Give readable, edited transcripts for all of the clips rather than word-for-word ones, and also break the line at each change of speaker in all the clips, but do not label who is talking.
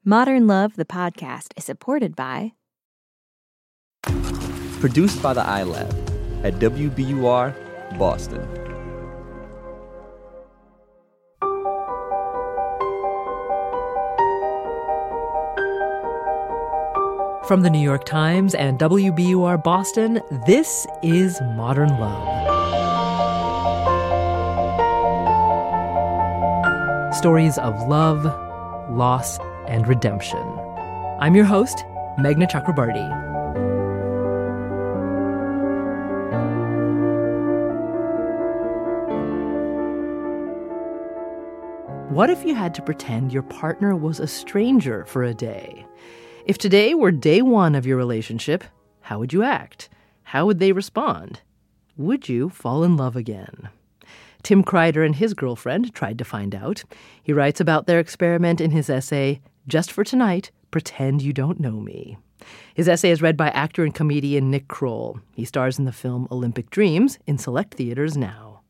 Modern Love, the podcast, is supported by...
Produced by the iLab at WBUR, Boston.
From the New York Times and WBUR Boston, this is Modern Love. Stories of love, loss, and redemption. I'm your host, Meghna Chakrabarti. What if you had to pretend your partner was a stranger for a day? If today were day one of your relationship, how would you act? How would they respond? Would you fall in love again? Tim Kreider and his girlfriend tried to find out. He writes about their experiment in his essay, Just for Tonight, Pretend You Don't Know Me. His essay is read by actor and comedian Nick Kroll. He stars in the film Olympic Dreams in select theaters now.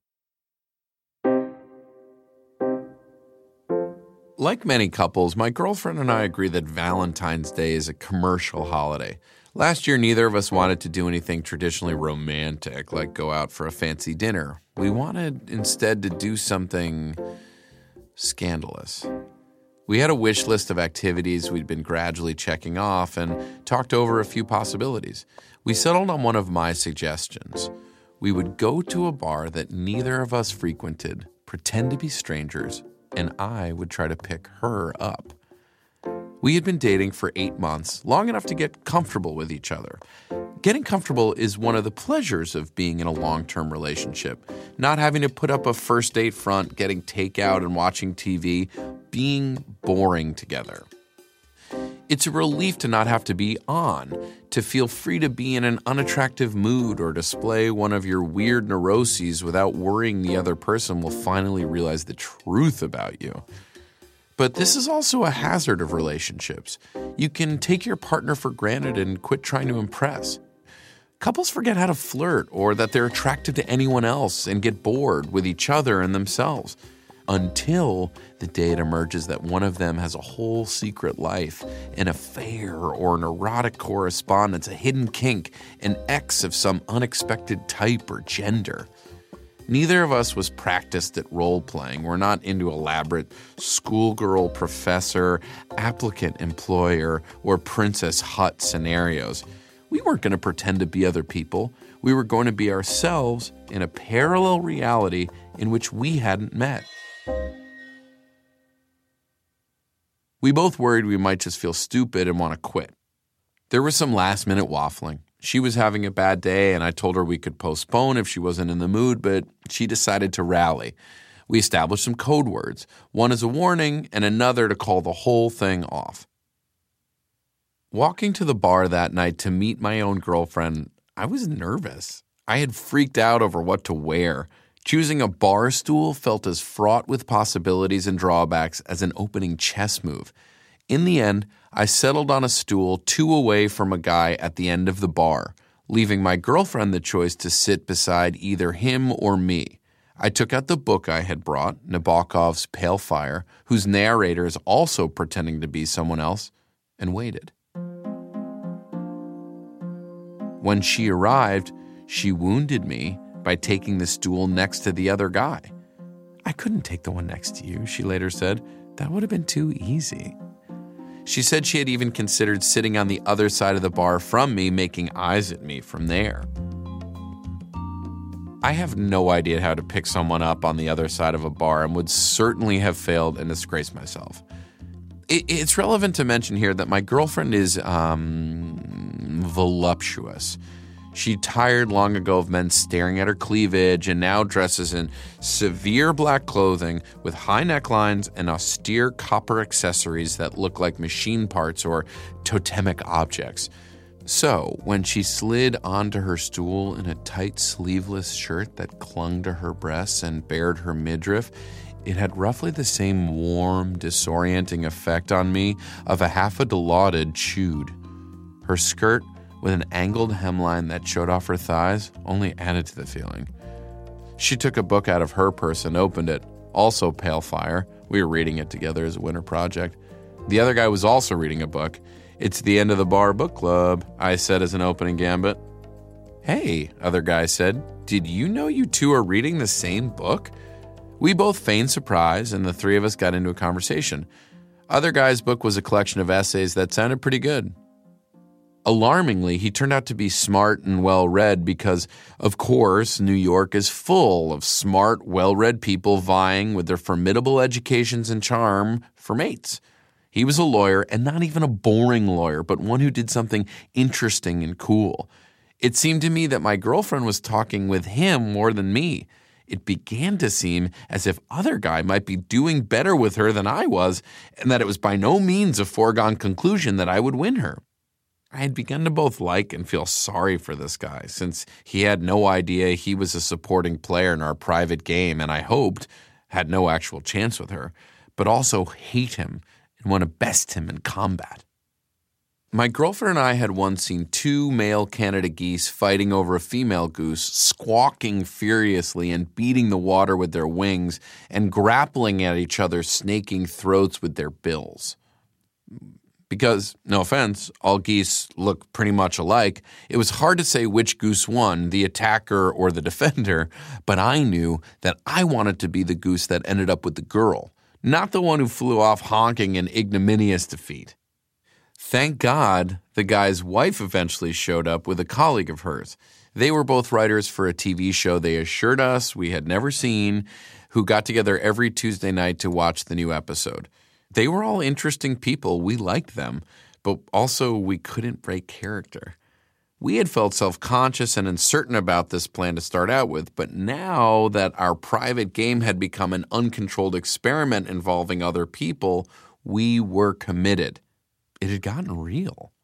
Like many couples, my girlfriend and I agree that Valentine's Day is a commercial holiday. Last year, neither of us wanted to do anything traditionally romantic, like go out for a fancy dinner. We wanted instead to do something scandalous. We had a wish list of activities we'd been gradually checking off and talked over a few possibilities. We settled on one of my suggestions. We would go to a bar that neither of us frequented, pretend to be strangers, and I would try to pick her up. We had been dating for 8 months, long enough to get comfortable with each other. Getting comfortable is one of the pleasures of being in a long-term relationship. Not having to put up a first date front, getting takeout and watching TV, being boring together. It's a relief to not have to be on, to feel free to be in an unattractive mood or display one of your weird neuroses without worrying the other person will finally realize the truth about you. But this is also a hazard of relationships. You can take your partner for granted and quit trying to impress. Couples forget how to flirt or that they're attracted to anyone else and get bored with each other and themselves. Until the day it emerges that one of them has a whole secret life, an affair or an erotic correspondence, a hidden kink, an ex of some unexpected type or gender. Neither of us was practiced at role-playing. We're not into elaborate schoolgirl professor, applicant employer, or Princess Hut scenarios. We weren't going to pretend to be other people. We were going to be ourselves in a parallel reality in which we hadn't met. We both worried we might just feel stupid and want to quit. There was some last-minute waffling. She was having a bad day, and I told her we could postpone if she wasn't in the mood, but she decided to rally. We established some code words, one as a warning and another to call the whole thing off. Walking to the bar that night to meet my own girlfriend, I was nervous. I had freaked out over what to wear. Choosing a bar stool felt as fraught with possibilities and drawbacks as an opening chess move. In the end, I settled on a stool 2 away from a guy at the end of the bar, leaving my girlfriend the choice to sit beside either him or me. I took out the book I had brought, Nabokov's Pale Fire, whose narrator is also pretending to be someone else, and waited. When she arrived, she wounded me by taking the stool next to the other guy. "I couldn't take the one next to you," she later said. "That would have been too easy." She said she had even considered sitting on the other side of the bar from me, making eyes at me from there. I have no idea how to pick someone up on the other side of a bar and would certainly have failed and disgraced myself. It's relevant to mention here that my girlfriend is voluptuous. She tired long ago of men staring at her cleavage and now dresses in severe black clothing with high necklines and austere copper accessories that look like machine parts or totemic objects. So, when she slid onto her stool in a tight sleeveless shirt that clung to her breasts and bared her midriff, it had roughly the same warm, disorienting effect on me of a half a Dilaudid chewed. Her skirt, with an angled hemline that showed off her thighs, only added to the feeling. She took a book out of her purse and opened it, also Pale Fire. We were reading it together as a winter project. The other guy was also reading a book. "It's the end of the bar book club," I said as an opening gambit. "Hey," other guy said, "did you know you two are reading the same book?" We both feigned surprise, and the three of us got into a conversation. Other guy's book was a collection of essays that sounded pretty good. Alarmingly, he turned out to be smart and well-read because, of course, New York is full of smart, well-read people vying with their formidable educations and charm for mates. He was a lawyer, and not even a boring lawyer, but one who did something interesting and cool. It seemed to me that my girlfriend was talking with him more than me. It began to seem as if other guy might be doing better with her than I was, and that it was by no means a foregone conclusion that I would win her. I had begun to both like and feel sorry for this guy, since he had no idea he was a supporting player in our private game, and I hoped had no actual chance with her, but also hate him and want to best him in combat. My girlfriend and I had once seen two male Canada geese fighting over a female goose, squawking furiously and beating the water with their wings and grappling at each other's snaking throats with their bills. Because, no offense, all geese look pretty much alike, it was hard to say which goose won, the attacker or the defender, but I knew that I wanted to be the goose that ended up with the girl, not the one who flew off honking in ignominious defeat. Thank God the guy's wife eventually showed up with a colleague of hers. They were both writers for a TV show they assured us we had never seen, who got together every Tuesday night to watch the new episode. They were all interesting people. We liked them, but also we couldn't break character. We had felt self-conscious and uncertain about this plan to start out with, but now that our private game had become an uncontrolled experiment involving other people, we were committed. It had gotten real.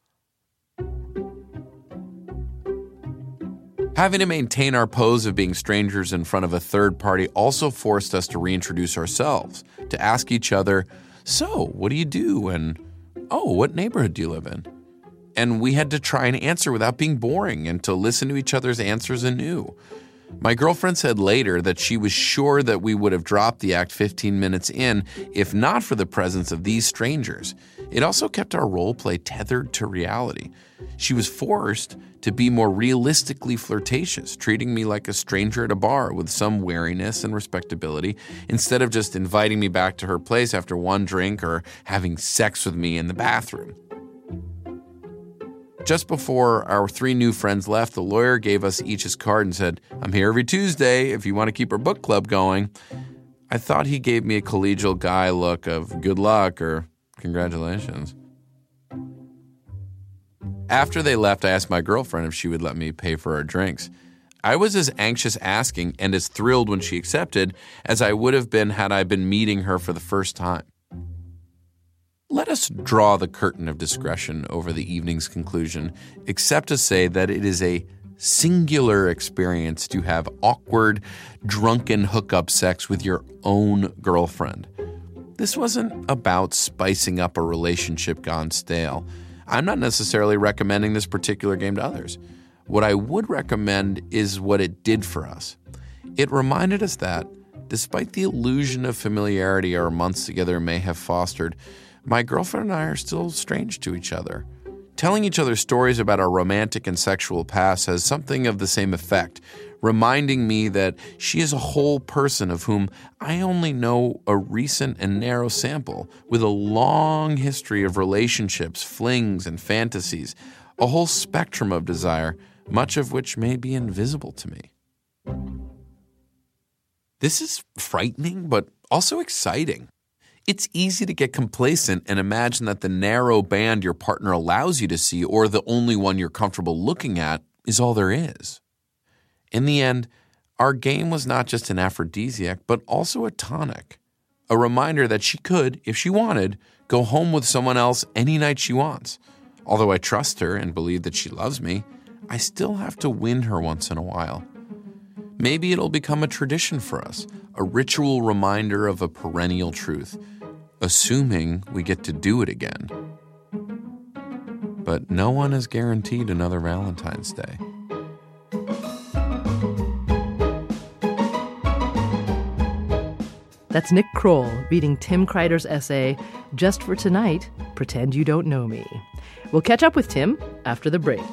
Having to maintain our pose of being strangers in front of a third party also forced us to reintroduce ourselves, to ask each other, "So, what do you do?" and "Oh, what neighborhood do you live in?" And we had to try and answer without being boring and to listen to each other's answers anew. My girlfriend said later that she was sure that we would have dropped the act 15 minutes in if not for the presence of these strangers. It also kept our role play tethered to reality. She was forced to be more realistically flirtatious, treating me like a stranger at a bar with some wariness and respectability, instead of just inviting me back to her place after one drink or having sex with me in the bathroom. Just before our three new friends left, the lawyer gave us each his card and said, "I'm here every Tuesday if you want to keep our book club going." I thought he gave me a collegial guy look of good luck or congratulations. After they left, I asked my girlfriend if she would let me pay for our drinks. I was as anxious asking and as thrilled when she accepted as I would have been had I been meeting her for the first time. Let us draw the curtain of discretion over the evening's conclusion, except to say that it is a singular experience to have awkward, drunken hookup sex with your own girlfriend. This wasn't about spicing up a relationship gone stale. I'm not necessarily recommending this particular game to others. What I would recommend is what it did for us. It reminded us that, despite the illusion of familiarity our months together may have fostered, my girlfriend and I are still strange to each other. Telling each other stories about our romantic and sexual past has something of the same effect, reminding me that she is a whole person of whom I only know a recent and narrow sample, with a long history of relationships, flings, and fantasies, a whole spectrum of desire, much of which may be invisible to me. This is frightening, but also exciting. It's easy to get complacent and imagine that the narrow band your partner allows you to see, or the only one you're comfortable looking at, is all there is. In the end, our game was not just an aphrodisiac, but also a tonic. A reminder that she could, if she wanted, go home with someone else any night she wants. Although I trust her and believe that she loves me, I still have to win her once in a while. Maybe it'll become a tradition for us, a ritual reminder of a perennial truth, assuming we get to do it again. But no one is guaranteed another Valentine's Day.
That's Nick Kroll reading Tim Kreider's essay, Just for Tonight, Pretend You Don't Know Me. We'll catch up with Tim after the break.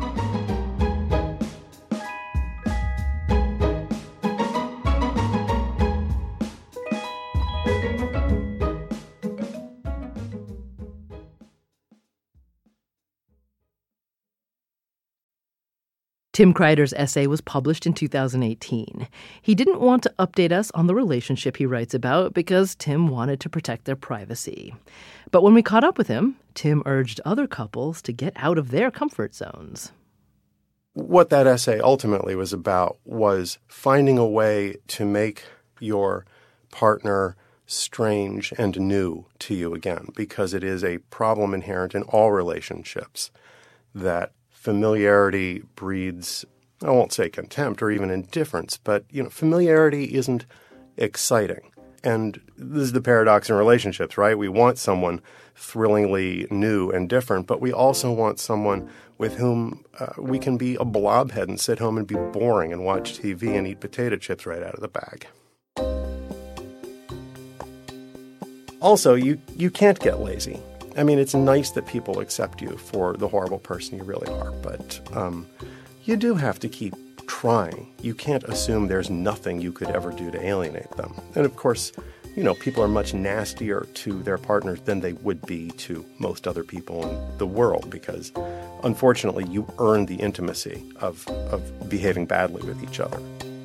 Tim Kreider's essay was published in 2018. He didn't want to update us on the relationship he writes about because Tim wanted to protect their privacy. But when we caught up with him, Tim urged other couples to get out of their comfort zones.
What that essay ultimately was about was finding a way to make your partner strange and new to you again, because it is a problem inherent in all relationships that familiarity breeds, I won't say contempt or even indifference, but, familiarity isn't exciting. And this is the paradox in relationships, right? We want someone thrillingly new and different, but we also want someone with whom we can be a blobhead and sit home and be boring and watch TV and eat potato chips right out of the bag. Also, you can't get lazy. I mean, it's nice that people accept you for the horrible person you really are, but you do have to keep trying. You can't assume there's nothing you could ever do to alienate them. And of course, people are much nastier to their partners than they would be to most other people in the world because, unfortunately, you earn the intimacy of behaving badly with each other.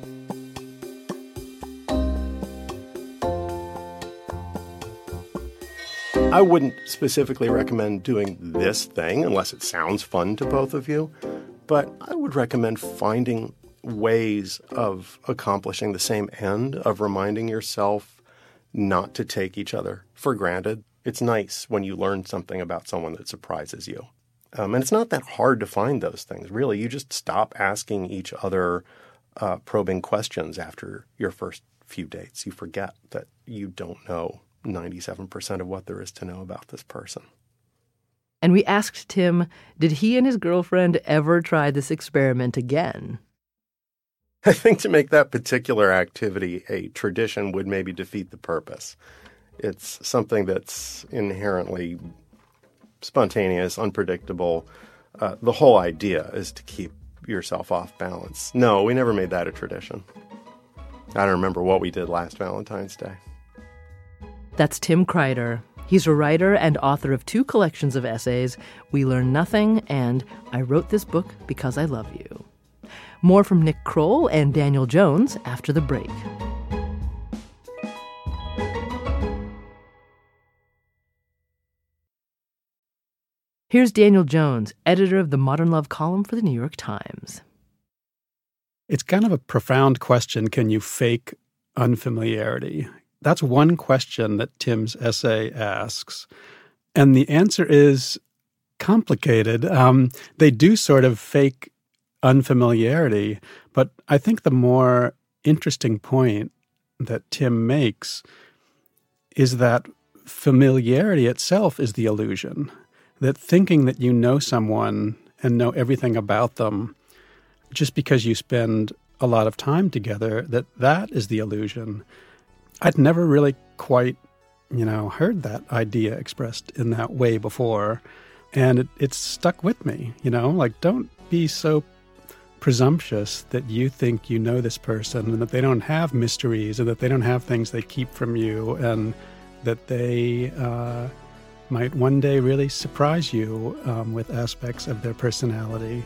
I wouldn't specifically recommend doing this thing unless it sounds fun to both of you, but I would recommend finding ways of accomplishing the same end, of reminding yourself not to take each other for granted. It's nice when you learn something about someone that surprises you. And it's not that hard to find those things, really. You just stop asking each other probing questions after your first few dates. You forget that you don't know 97% of what there is to know about this person.
And we asked Tim, did he and his girlfriend ever try this experiment again?
I think to make that particular activity a tradition would maybe defeat the purpose. It's something that's inherently spontaneous, unpredictable. The whole idea is to keep yourself off balance. No, we never made that a tradition. I don't remember what we did last Valentine's Day.
That's Tim Kreider. He's a writer and author of 2 collections of essays, We Learn Nothing and I Wrote This Book Because I Love You. More from Nick Kroll and Daniel Jones after the break. Here's Daniel Jones, editor of the Modern Love column for the New York Times.
It's kind of a profound question. Can you fake unfamiliarity? That's one question that Tim's essay asks. And the answer is complicated. They do sort of fake unfamiliarity, but I think the more interesting point that Tim makes is that familiarity itself is the illusion. That thinking that you know someone and know everything about them just because you spend a lot of time together, that is the illusion. I'd never really quite, heard that idea expressed in that way before. And it's stuck with me, don't be so presumptuous that you think you know this person and that they don't have mysteries and that they don't have things they keep from you and that they might one day really surprise you with aspects of their personality.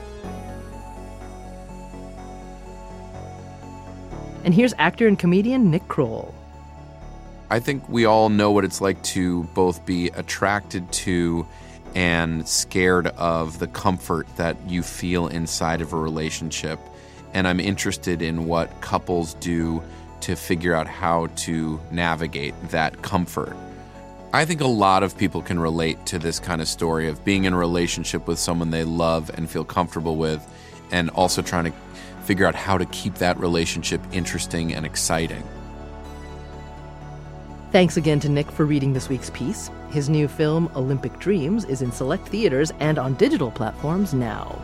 And here's actor and comedian Nick Kroll.
I think we all know what it's like to both be attracted to and scared of the comfort that you feel inside of a relationship. And I'm interested in what couples do to figure out how to navigate that comfort. I think a lot of people can relate to this kind of story of being in a relationship with someone they love and feel comfortable with, and also trying to figure out how to keep that relationship interesting and exciting.
Thanks again to Nick for reading this week's piece. His new film, Olympic Dreams, is in select theaters and on digital platforms now.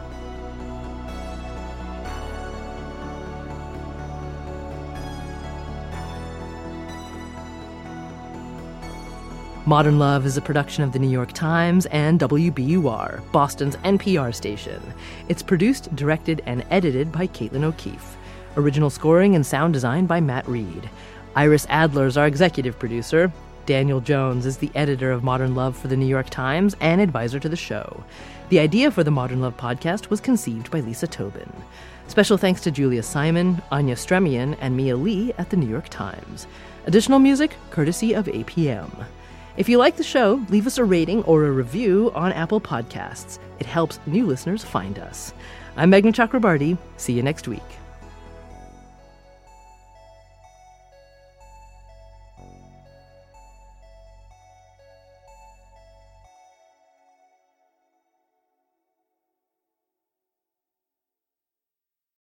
Modern Love is a production of the New York Times and WBUR, Boston's NPR station. It's produced, directed, and edited by Caitlin O'Keefe. Original scoring and sound design by Matt Reed. Iris Adler is our executive producer. Daniel Jones is the editor of Modern Love for the New York Times and advisor to the show. The idea for the Modern Love podcast was conceived by Lisa Tobin. Special thanks to Julia Simon, Anya Stremian, and Mia Lee at the New York Times. Additional music courtesy of APM. If you like the show, leave us a rating or a review on Apple Podcasts. It helps new listeners find us. I'm Meghna Chakrabarti. See you next week.